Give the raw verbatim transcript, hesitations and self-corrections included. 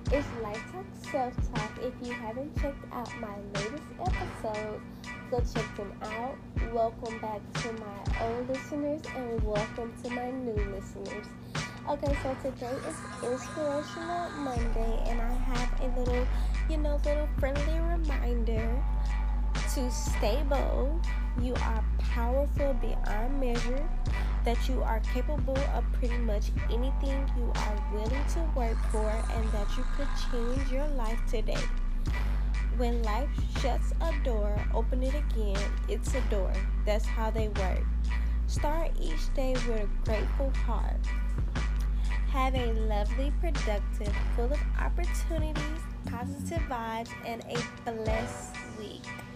It's Life Talk Self Talk. If you haven't checked out my latest episode, go check them out. Welcome back to my old listeners and welcome to my new listeners. Okay, so today is Inspirational Monday, and I have a little, you know, little friendly reminder to stay bold. You are powerful beyond measure, that you are capable of pretty much anything you are willing to work for, and that you could change your life today. When life shuts a door, open it again. It's a door. That's how they work. Start each day with a grateful heart. Have a lovely, productive, full of opportunities, positive vibes, and a blessed week.